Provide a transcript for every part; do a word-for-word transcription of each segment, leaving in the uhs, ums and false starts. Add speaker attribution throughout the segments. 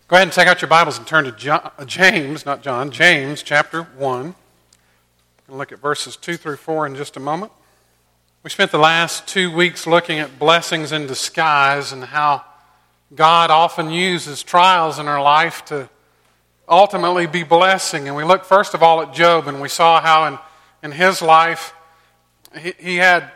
Speaker 1: Go ahead and take out your Bibles and turn to John, James, not John, James chapter one. And look at verses two through four in just a moment. We spent the last two weeks looking at blessings in disguise and how God often uses trials in our life to ultimately be blessing. And we looked first of all at Job, and we saw how in, in his life he, he had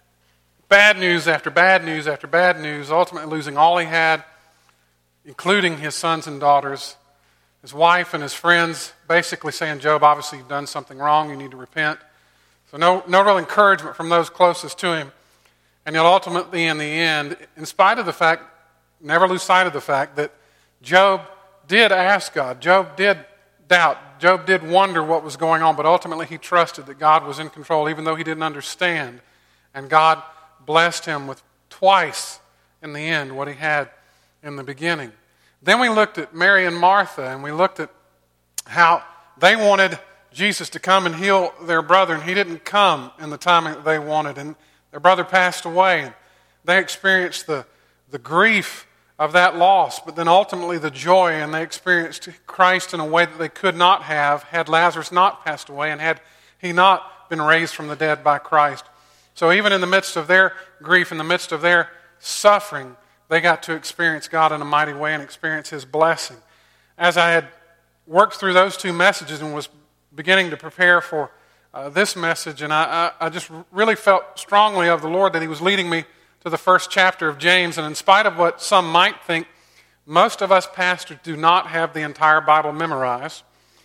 Speaker 1: bad news after bad news after bad news, ultimately losing all he had, including his sons and daughters, his wife and his friends, basically saying, Job, obviously you've done something wrong, you need to repent. So no, no real encouragement from those closest to him. And yet ultimately in the end, in spite of the fact, never lose sight of the fact that Job did ask God, Job did doubt, Job did wonder what was going on, but ultimately he trusted that God was in control, even though he didn't understand. And God blessed him with twice in the end what he had in the beginning. Then we looked at Mary and Martha, and we looked at how they wanted Jesus to come and heal their brother, and he didn't come in the timing that they wanted, and their brother passed away, and they experienced the, the grief of that loss, but then ultimately the joy, and they experienced Christ in a way that they could not have had Lazarus not passed away and had he not been raised from the dead by Christ. So even in the midst of their grief, in the midst of their suffering, they got to experience God in a mighty way and experience His blessing. As I had worked through those two messages and was beginning to prepare for uh, this message, and I, I, I just really felt strongly of the Lord that He was leading me to the first chapter of James. And in spite of what some might think, most of us pastors do not have the entire Bible memorized.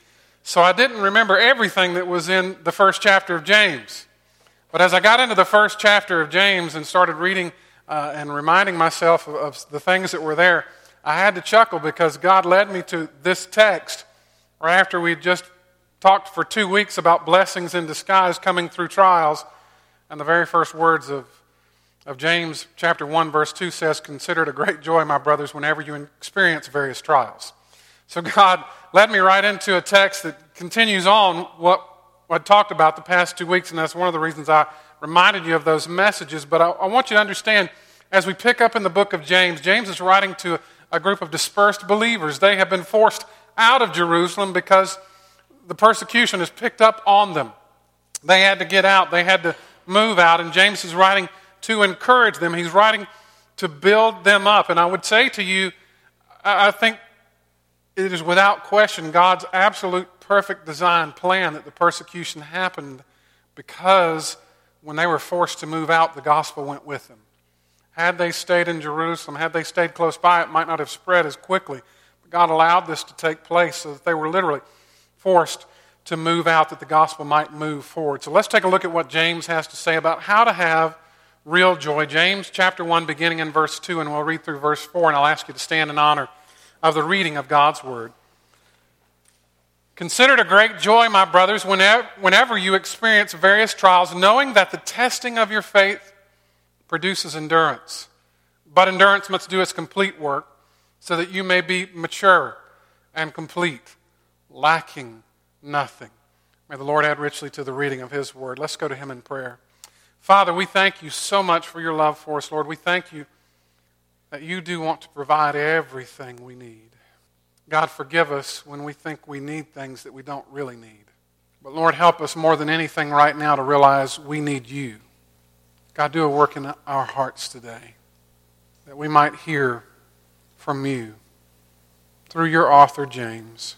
Speaker 1: So I didn't remember everything that was in the first chapter of James. But as I got into the first chapter of James and started reading Uh, and reminding myself of, of the things that were there, I had to chuckle because God led me to this text right after we just talked for two weeks about blessings in disguise coming through trials. And the very first words of, of James chapter one verse two says, "Consider it a great joy, my brothers, whenever you experience various trials." So God led me right into a text that continues on what I talked about the past two weeks, and that's one of the reasons I reminded you of those messages. But I, I want you to understand, as we pick up in the book of James, James is writing to a group of dispersed believers. They have been forced out of Jerusalem because the persecution has picked up on them. They had to get out. They had to move out. And James is writing to encourage them. He's writing to build them up. And I would say to you, I, I think it is without question God's absolute perfect design plan that the persecution happened because when they were forced to move out, the gospel went with them. Had they stayed in Jerusalem, had they stayed close by, it might not have spread as quickly. But God allowed this to take place so that they were literally forced to move out, that the gospel might move forward. So let's take a look at what James has to say about how to have real joy. James chapter one, beginning in verse two, and we'll read through verse four, and I'll ask you to stand in honor of the reading of God's word. "Consider it a great joy, my brothers, whenever, whenever you experience various trials, knowing that the testing of your faith produces endurance. But endurance must do its complete work, so that you may be mature and complete, lacking nothing." May the Lord add richly to the reading of His word. Let's go to Him in prayer. Father, we thank you so much for your love for us, Lord. We thank you that you do want to provide everything we need. God, forgive us when we think we need things that we don't really need. But Lord, help us more than anything right now to realize we need you. God, do a work in our hearts today that we might hear from you through your author, James.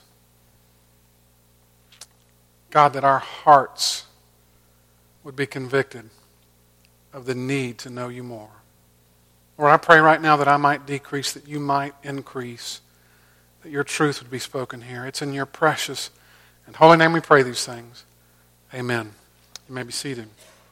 Speaker 1: God, that our hearts would be convicted of the need to know you more. Lord, I pray right now that I might decrease, that you might increase, that your truth would be spoken here. It's in your precious and holy name we pray these things. Amen. You may be seated.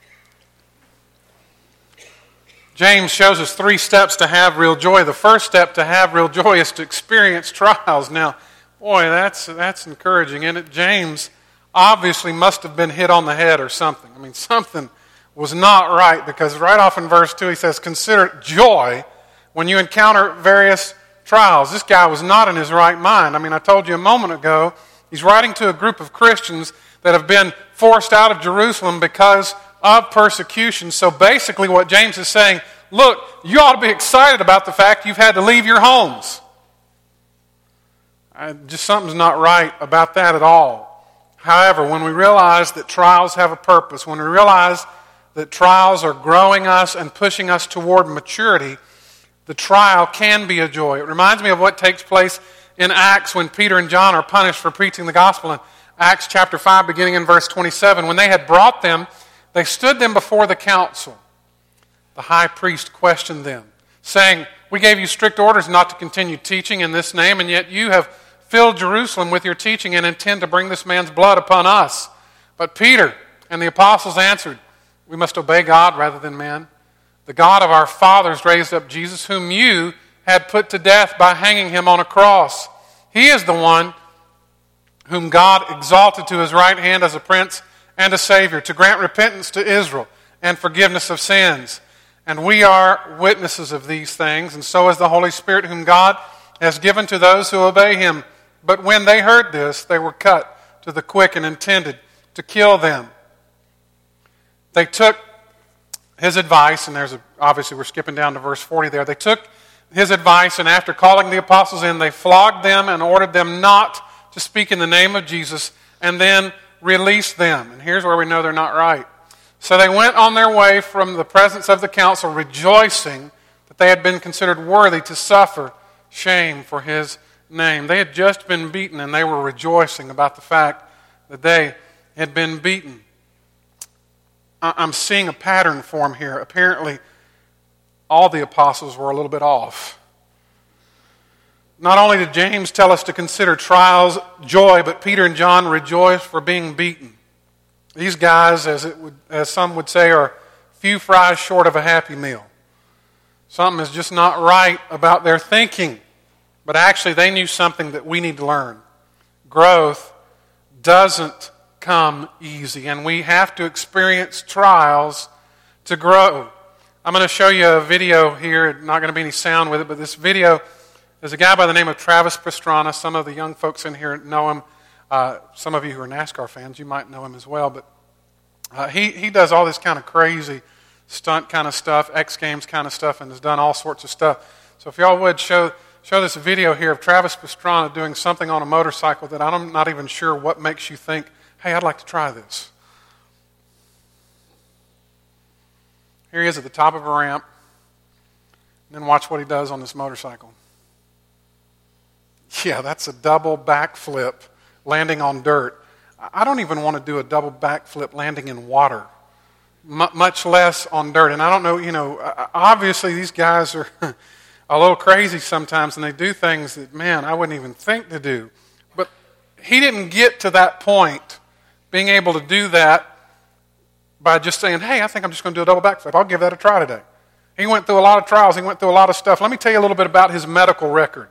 Speaker 1: James shows us three steps to have real joy. The first step to have real joy is to experience trials. Now, boy, that's that's encouraging, isn't it? James obviously must have been hit on the head or something. I mean, something was not right, because right off in verse two he says, "Consider it joy when you encounter various trials." This guy was not in his right mind. I mean, I told you a moment ago, he's writing to a group of Christians that have been forced out of Jerusalem because of persecution. So basically what James is saying, look, you ought to be excited about the fact you've had to leave your homes. I, just something's not right about that at all. However, when we realize that trials have a purpose, when we realize that trials are growing us and pushing us toward maturity, the trial can be a joy. It reminds me of what takes place in Acts when Peter and John are punished for preaching the gospel. In Acts chapter five, beginning in verse twenty-seven, when they had brought them, they stood them before the council. The high priest questioned them, saying, "We gave you strict orders not to continue teaching in this name, and yet you have filled Jerusalem with your teaching and intend to bring this man's blood upon us." But Peter and the apostles answered, "We must obey God rather than men. The God of our fathers raised up Jesus, whom you had put to death by hanging him on a cross. He is the one whom God exalted to his right hand as a prince and a savior, to grant repentance to Israel and forgiveness of sins. And we are witnesses of these things, and so is the Holy Spirit, whom God has given to those who obey him." But when they heard this, they were cut to the quick and intended to kill them. They took his advice, and there's a, obviously we're skipping down to verse forty there. They took his advice, and after calling the apostles in, they flogged them and ordered them not to speak in the name of Jesus, and then released them. And here's where we know they're not right. So they went on their way from the presence of the council, rejoicing that they had been considered worthy to suffer shame for his name. They had just been beaten, and they were rejoicing about the fact that they had been beaten. I'm seeing a pattern form here. Apparently, all the apostles were a little bit off. Not only did James tell us to consider trials joy, but Peter and John rejoiced for being beaten. These guys, as it would, as some would say, are few fries short of a happy meal. Something is just not right about their thinking. But actually, they knew something that we need to learn. Growth doesn't come easy, and we have to experience trials to grow. I'm going to show you a video here. Not going to be any sound with it, but this video is a guy by the name of Travis Pastrana. Some of the young folks in here know him. Uh, some of you who are NASCAR fans, you might know him as well. But uh, he, he does all this kind of crazy stunt kind of stuff, X Games kind of stuff, and has done all sorts of stuff. So if y'all would show show this video here of Travis Pastrana doing something on a motorcycle that I'm not even sure what makes you think, hey, I'd like to try this. Here he is at the top of a ramp. And then watch what he does on this motorcycle. Yeah, that's a double backflip landing on dirt. I don't even want to do a double backflip landing in water, M- much less on dirt. And I don't know, you know, obviously these guys are a little crazy sometimes, and they do things that, man, I wouldn't even think to do. But he didn't get to that point, being able to do that by just saying, hey, I think I'm just going to do a double backflip. I'll give that a try today. He went through a lot of trials. He went through a lot of stuff. Let me tell you a little bit about his medical record.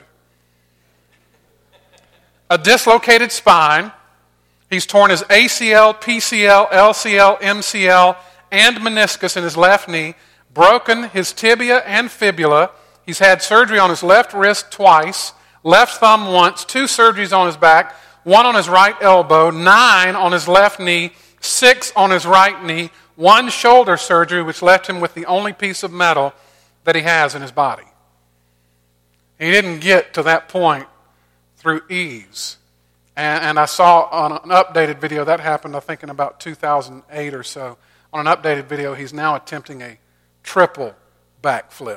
Speaker 1: A dislocated spine. He's torn his A C L, P C L, L C L, M C L, and meniscus in his left knee. Broken his tibia and fibula. He's had surgery on his left wrist twice, left thumb once, two surgeries on his back, one on his right elbow, nine on his left knee, six on his right knee, one shoulder surgery which left him with the only piece of metal that he has in his body. He didn't get to that point through ease. And, and I saw on an updated video, that happened I think in about two thousand eight or so, on an updated video he's now attempting a triple backflip.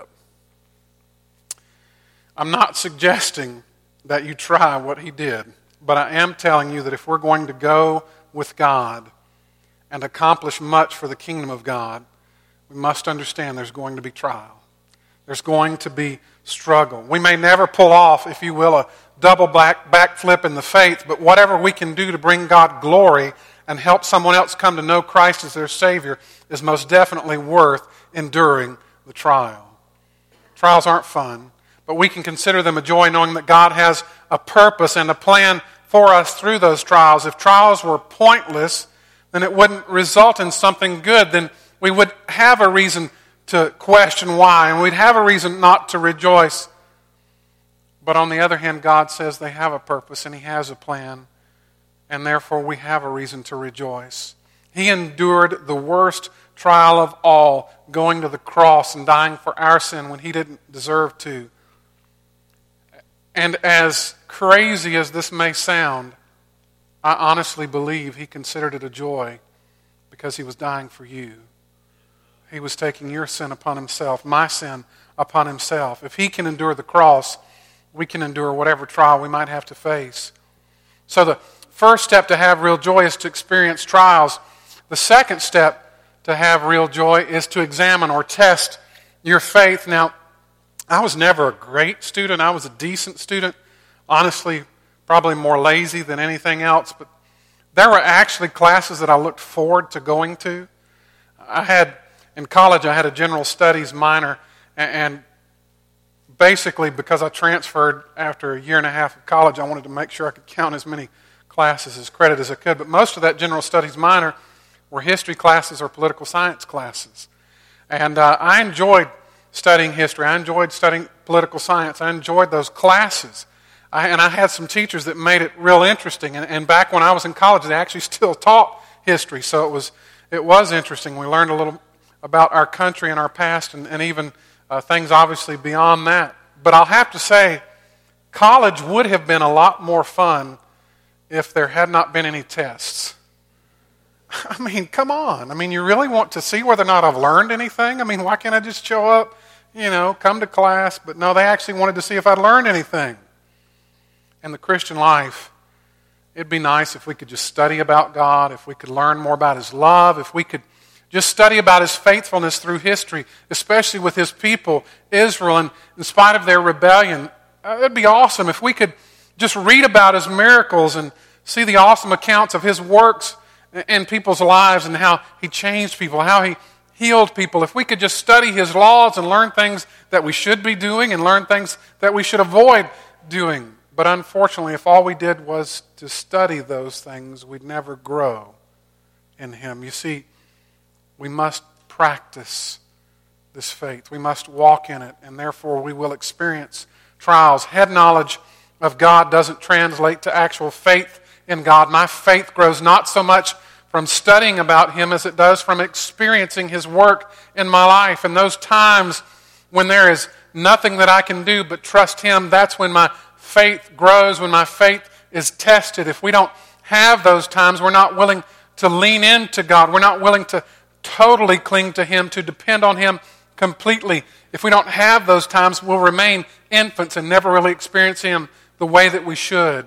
Speaker 1: I'm not suggesting that you try what he did, but I am telling you that if we're going to go with God and accomplish much for the kingdom of God, we must understand there's going to be trial. There's going to be struggle. We may never pull off, if you will, a double back backflip in the faith, but whatever we can do to bring God glory and help someone else come to know Christ as their Savior is most definitely worth enduring the trial. Trials aren't fun, but we can consider them a joy knowing that God has a purpose and a plan for us through those trials. If trials were pointless, then it wouldn't result in something good. Then we would have a reason to question why, and we'd have a reason not to rejoice. But on the other hand, God says they have a purpose and He has a plan, and therefore we have a reason to rejoice. He endured the worst trial of all, going to the cross and dying for our sin when He didn't deserve to. And as crazy as this may sound, I honestly believe he considered it a joy because he was dying for you. He was taking your sin upon himself, my sin upon himself. If he can endure the cross, we can endure whatever trial we might have to face. So the first step to have real joy is to experience trials. The second step to have real joy is to examine or test your faith. Now, I was never a great student. I was a decent student. Honestly, probably more lazy than anything else. But there were actually classes that I looked forward to going to. I had, in college, I had a general studies minor, and basically because I transferred after a year and a half of college, I wanted to make sure I could count as many classes as credit as I could. But most of that general studies minor were history classes or political science classes. And uh, I enjoyed studying history. I enjoyed studying political science. I enjoyed those classes. I, and I had some teachers that made it real interesting. And, and back when I was in college, they actually still taught history. So it was it was interesting. We learned a little about our country and our past and, and even uh, things obviously beyond that. But I'll have to say, college would have been a lot more fun if there had not been any tests. I mean, come on. I mean, you really want to see whether or not I've learned anything? I mean, why can't I just show up, you know, come to class? But no, they actually wanted to see if I'd learned anything. In the Christian life, it'd be nice if we could just study about God, if we could learn more about His love, if we could just study about His faithfulness through history, especially with His people, Israel, and in spite of their rebellion. Uh, it'd be awesome if we could just read about His miracles and see the awesome accounts of His works in people's lives and how He changed people, how He healed people. If we could just study His laws and learn things that we should be doing and learn things that we should avoid doing. But unfortunately, if all we did was to study those things, we'd never grow in Him. You see, we must practice this faith. We must walk in it, and therefore we will experience trials. Head knowledge of God doesn't translate to actual faith in God. My faith grows not so much from studying about Him as it does from experiencing His work in my life. And those times when there is nothing that I can do but trust Him, that's when my faith grows, when my faith is tested. If we don't have those times, we're not willing to lean into God. We're not willing to totally cling to Him, to depend on Him completely. If we don't have those times, we'll remain infants and never really experience Him the way that we should.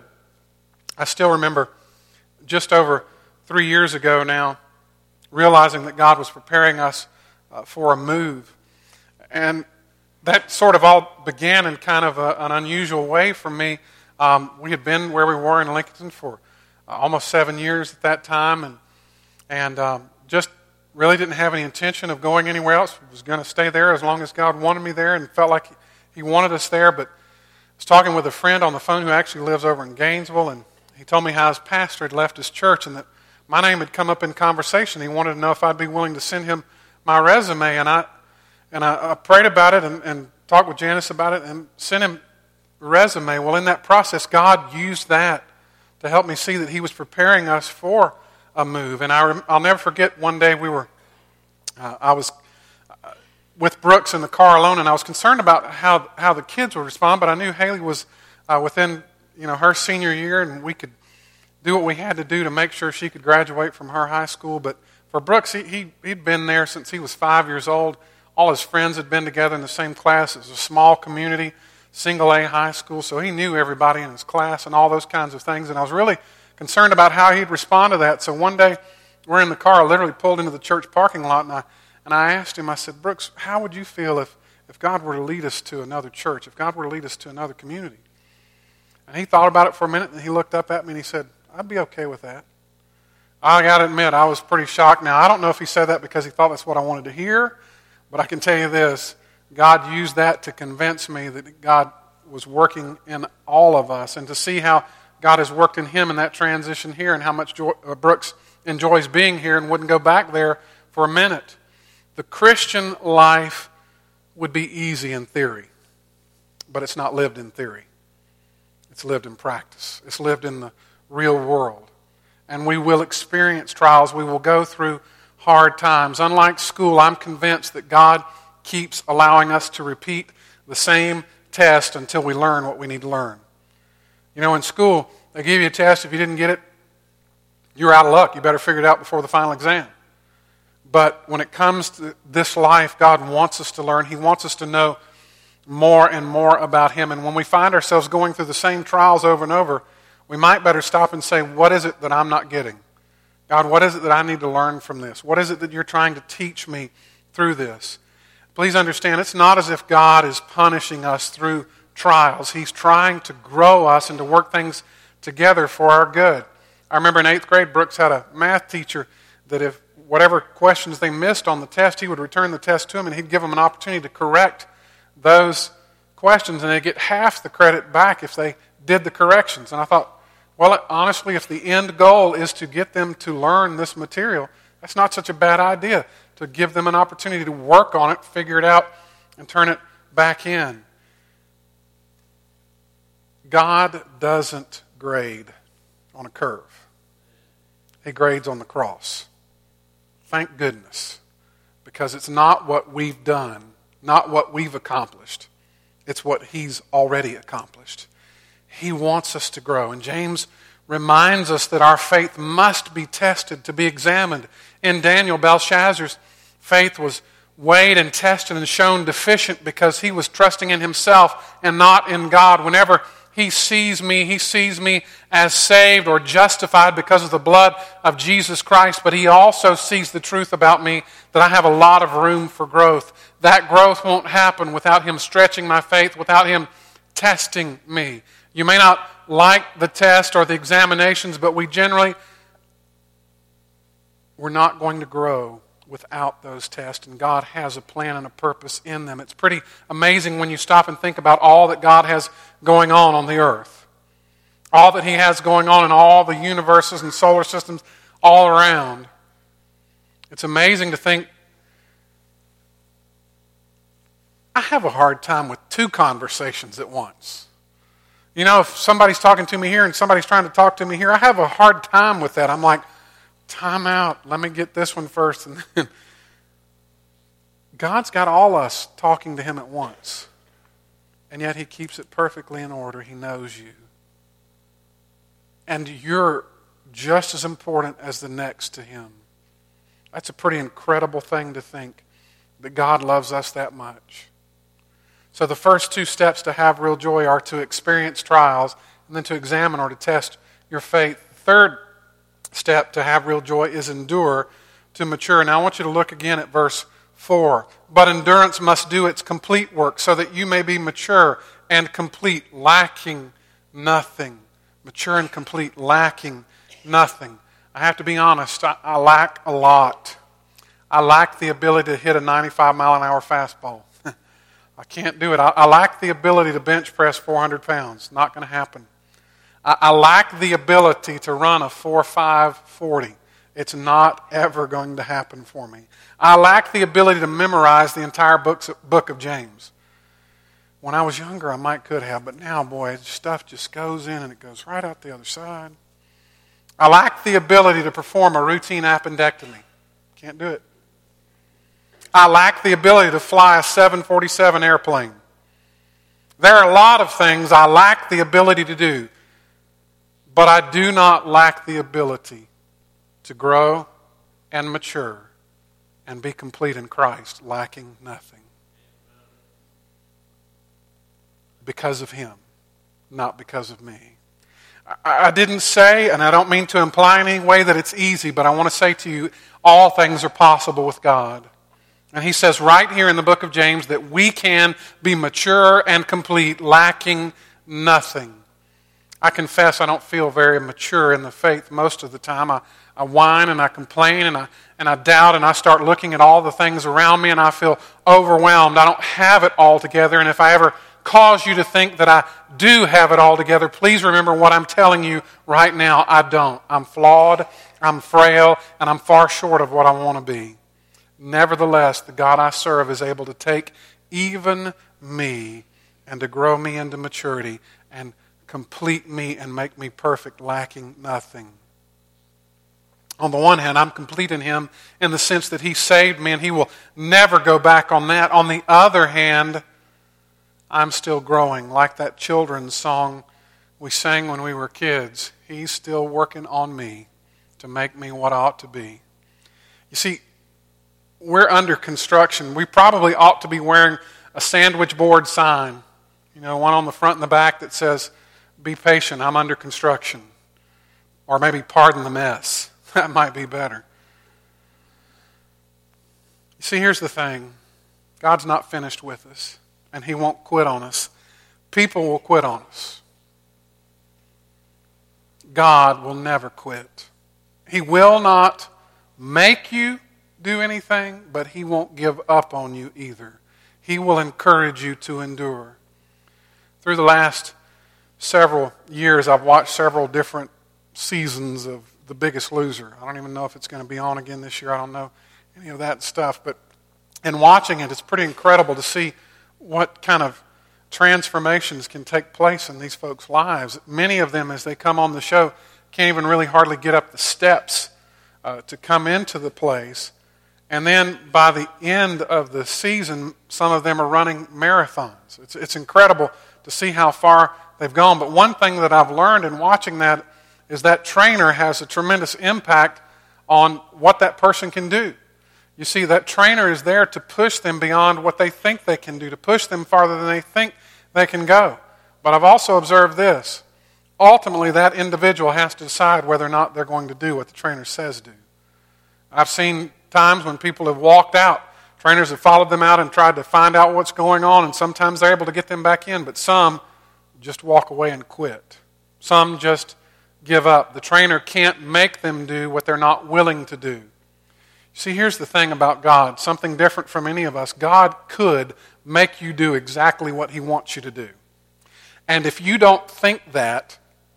Speaker 1: I still remember just over three years ago now, realizing that God was preparing us uh, for a move. And that sort of all began in kind of a, an unusual way for me. Um, we had been where we were in Lincoln for uh, almost seven years at that time, and and um, just really didn't have any intention of going anywhere else. I was going to stay there as long as God wanted me there, and felt like He wanted us there. But I was talking with a friend on the phone who actually lives over in Gainesville, and he told me how his pastor had left his church and that my name had come up in conversation. He wanted to know if I'd be willing to send him my resume, and I and I, I prayed about it and, and talked with Janice about it and sent him the resume. Well, in that process, God used that to help me see that He was preparing us for a move. And I, I'll never forget one day we were, uh, I was uh, with Brooks in the car alone, and I was concerned about how how the kids would respond, but I knew Haley was uh, within you know her senior year, and we could do what we had to do to make sure she could graduate from her high school. But for Brooks, he, he, he'd been there since he was five years old. All his friends had been together in the same class. It was a small community, single A high school, so he knew everybody in his class and all those kinds of things. And I was really concerned about how he'd respond to that. So one day, we're in the car, I literally pulled into the church parking lot, and I, and I asked him, I said, Brooks, how would you feel if, if God were to lead us to another church, if God were to lead us to another community? And he thought about it for a minute, and he looked up at me, and he said, I'd be okay with that. I got to admit, I was pretty shocked. Now, I don't know if he said that because he thought that's what I wanted to hear, but I can tell you this, God used that to convince me that God was working in all of us, and to see how God has worked in him in that transition here, and how much joy, uh, Brooks enjoys being here and wouldn't go back there for a minute. The Christian life would be easy in theory, but it's not lived in theory. It's lived in practice. It's lived in the real world. And we will experience trials. We will go through hard times. Unlike school, I'm convinced that God keeps allowing us to repeat the same test until we learn what we need to learn. You You know, in school, they give you a test. If you didn't get it, you're out of luck. You better figure it out before the final exam. But when it comes to this life, God wants us to learn. He wants us to know more and more about Him. And when we find ourselves going through the same trials over and over, we might better stop and say, what is it that I'm not getting? God, what is it that I need to learn from this? What is it that you're trying to teach me through this? Please understand, it's not as if God is punishing us through trials. He's trying to grow us and to work things together for our good. I remember in eighth grade, Brooks had a math teacher that if whatever questions they missed on the test, he would return the test to them and he'd give them an opportunity to correct those questions, and they'd get half the credit back if they did the corrections. And I thought, well, honestly, if the end goal is to get them to learn this material, that's not such a bad idea, to give them an opportunity to work on it, figure it out, and turn it back in. God doesn't grade on a curve. He grades on the cross. Thank goodness. Because it's not what we've done, not what we've accomplished. It's what He's already accomplished. He wants us to grow. And James reminds us that our faith must be tested, to be examined. In Daniel, Belshazzar's faith was weighed and tested and shown deficient because he was trusting in himself and not in God. Whenever he sees me, he sees me as saved or justified because of the blood of Jesus Christ, but he also sees the truth about me that I have a lot of room for growth. That growth won't happen without him stretching my faith, without him testing me. You may not like the test or the examinations, but we generally, we're not going to grow without those tests, and God has a plan and a purpose in them. It's pretty amazing when you stop and think about all that God has going on on the earth. All that He has going on in all the universes and solar systems all around. It's amazing to think, I have a hard time with two conversations at once. You know, if somebody's talking to me here and somebody's trying to talk to me here, I have a hard time with that. I'm like, time out. Let me get this one first. And then God's got all us talking to Him at once. And yet He keeps it perfectly in order. He knows you. And you're just as important as the next to Him. That's a pretty incredible thing to think, that God loves us that much. So the first two steps to have real joy are to experience trials and then to examine or to test your faith. Third step to have real joy is endure to mature. Now I want you to look again at verse four. But endurance must do its complete work so that you may be mature and complete, lacking nothing. Mature and complete, lacking nothing. I have to be honest, I, I lack a lot. I lack the ability to hit a ninety-five mile an hour fastball. I can't do it. I, I lack the ability to bench press four hundred pounds. Not going to happen. I, I lack the ability to run a four five forty. It's not ever going to happen for me. I lack the ability to memorize the entire books, book of James. When I was younger, I might could have, but now, boy, stuff just goes in and it goes right out the other side. I lack the ability to perform a routine appendectomy. Can't do it. I lack the ability to fly a seven forty-seven airplane. There are a lot of things I lack the ability to do, but I do not lack the ability to grow and mature and be complete in Christ, lacking nothing. Because of Him, not because of me. I didn't say, and I don't mean to imply in any way that it's easy, but I want to say to you, all things are possible with God. And He says right here in the book of James that we can be mature and complete, lacking nothing. I confess I don't feel very mature in the faith most of the time. I, I whine and I complain and I, and I doubt and I start looking at all the things around me and I feel overwhelmed. I don't have it all together, and if I ever cause you to think that I do have it all together, please remember what I'm telling you right now. I don't. I'm flawed, I'm frail, and I'm far short of what I want to be. Nevertheless, the God I serve is able to take even me and to grow me into maturity and complete me and make me perfect, lacking nothing. On the one hand, I'm complete in Him in the sense that He saved me and He will never go back on that. On the other hand, I'm still growing, like that children's song we sang when we were kids, He's still working on me to make me what I ought to be. You see, we're under construction. We probably ought to be wearing a sandwich board sign, you know, one on the front and the back that says, be patient, I'm under construction. Or maybe pardon the mess. That might be better. You see, here's the thing. God's not finished with us, and He won't quit on us. People will quit on us. God will never quit. He will not make you do anything, but He won't give up on you either. He will encourage you to endure. Through the last several years, I've watched several different seasons of The Biggest Loser. I don't even know if it's going to be on again this year. I don't know any of that stuff. But in watching it, it's pretty incredible to see what kind of transformations can take place in these folks' lives. Many of them, as they come on the show, can't even really hardly get up the steps uh, to come into the place. And then by the end of the season, some of them are running marathons. It's, it's incredible to see how far they've gone. But one thing that I've learned in watching that is that trainer has a tremendous impact on what that person can do. You see, that trainer is there to push them beyond what they think they can do, to push them farther than they think they can go. But I've also observed this. Ultimately, that individual has to decide whether or not they're going to do what the trainer says do. I've seen times when people have walked out. Trainers have followed them out and tried to find out what's going on, and sometimes they're able to get them back in, but some just walk away and quit. Some just give up. The trainer can't make them do what they're not willing to do. See, here's the thing about God, something different from any of us. God could make you do exactly what He wants you to do. And if you don't think that,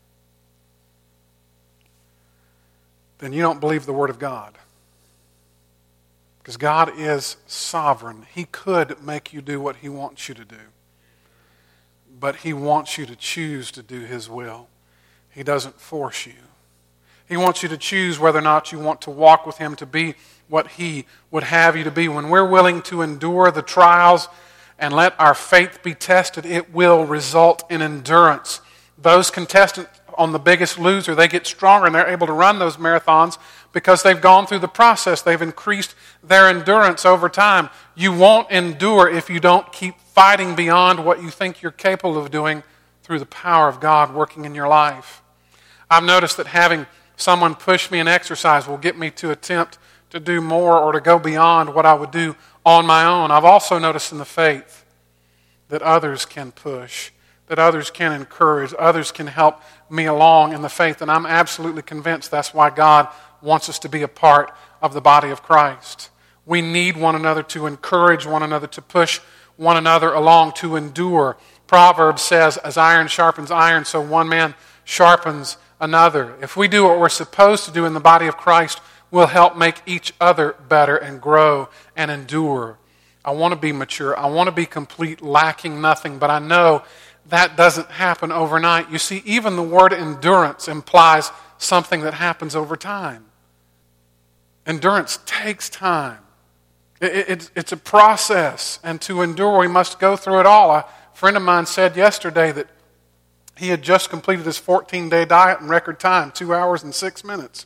Speaker 1: then you don't believe the Word of God. Because God is sovereign. He could make you do what He wants you to do. But He wants you to choose to do His will. He doesn't force you. He wants you to choose whether or not you want to walk with Him to be what He would have you to be. When we're willing to endure the trials and let our faith be tested, it will result in endurance. Those contestants on The Biggest Loser, they get stronger and they're able to run those marathons because they've gone through the process. They've increased their endurance over time. You won't endure if you don't keep fighting beyond what you think you're capable of doing through the power of God working in your life. I've noticed that having someone push me in exercise will get me to attempt to do more or to go beyond what I would do on my own. I've also noticed in the faith that others can push, that others can encourage, others can help me along in the faith, and I'm absolutely convinced that's why God wants us to be a part of the body of Christ. We need one another to encourage one another, to push one another along, to endure. Proverbs says, as iron sharpens iron, so one man sharpens another. If we do what we're supposed to do in the body of Christ, we'll help make each other better and grow and endure. I want to be mature. I want to be complete, lacking nothing, but I know that doesn't happen overnight. You see, even the word endurance implies something that happens over time. Endurance takes time. It, it, it's a process, and to endure, we must go through it all. A friend of mine said yesterday that he had just completed his fourteen-day diet in record time, two hours and six minutes.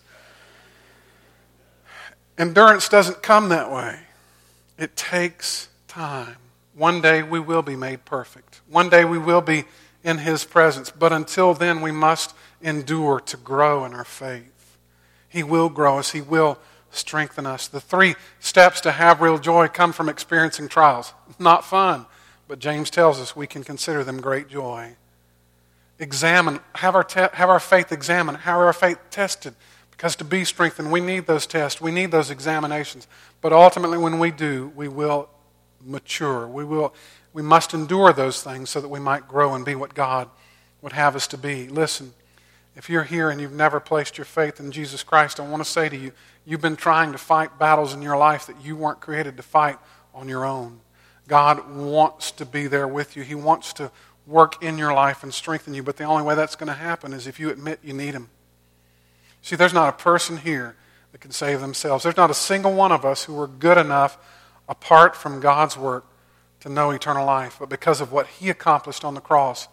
Speaker 1: Endurance doesn't come that way. It takes time. One day we will be made perfect. One day we will be in His presence. But until then, we must endure to grow in our faith. He will grow us. He will strengthen us. The three steps to have real joy come from experiencing trials. Not fun, but James tells us we can consider them great joy. Examine, have our, te- have our faith examined, have our faith tested. Because to be strengthened, we need those tests, we need those examinations. But ultimately, when we do, we will mature. We will, we must endure those things so that we might grow and be what God would have us to be. Listen, if you're here and you've never placed your faith in Jesus Christ, I want to say to you, you've been trying to fight battles in your life that you weren't created to fight on your own. God wants to be there with you. He wants to work in your life and strengthen you, but the only way that's going to happen is if you admit you need Him. See, there's not a person here that can save themselves. There's not a single one of us who are good enough apart from God's work to know eternal life. But because of what He accomplished on the cross,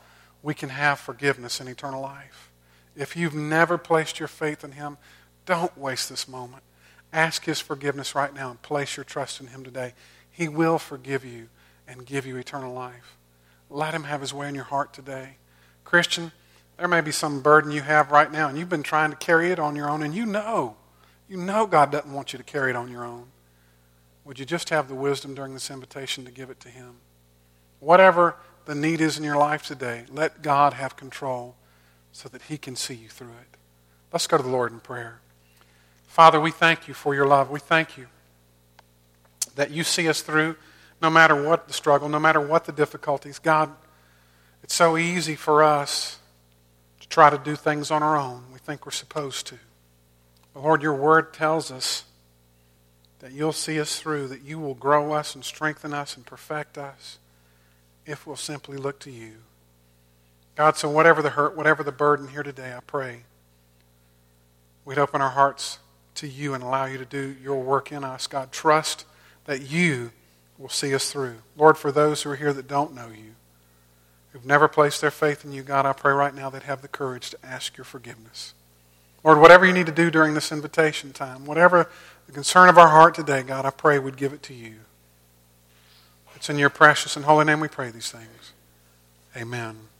Speaker 1: we can have forgiveness and eternal life. If you've never placed your faith in Him, don't waste this moment. Ask His forgiveness right now and place your trust in Him today. He will forgive you and give you eternal life. Let Him have His way in your heart today. Christian, there may be some burden you have right now, and you've been trying to carry it on your own, and you know, you know God doesn't want you to carry it on your own. Would you just have the wisdom during this invitation to give it to Him? Whatever the need is in your life today, let God have control so that He can see you through it. Let's go to the Lord in prayer. Father, we thank You for Your love. We thank You that You see us through no matter what the struggle, no matter what the difficulties. God, it's so easy for us to try to do things on our own. We think we're supposed to. But Lord, Your Word tells us that You'll see us through, that You will grow us and strengthen us and perfect us if we'll simply look to You. God, so whatever the hurt, whatever the burden here today, I pray we'd open our hearts to You and allow You to do Your work in us. God, trust that You will see us through. Lord, for those who are here that don't know You, who've never placed their faith in You, God, I pray right now they'd have the courage to ask Your forgiveness. Lord, whatever You need to do during this invitation time, whatever the concern of our heart today, God, I pray we'd give it to You. It's in Your precious and holy name we pray these things. Amen.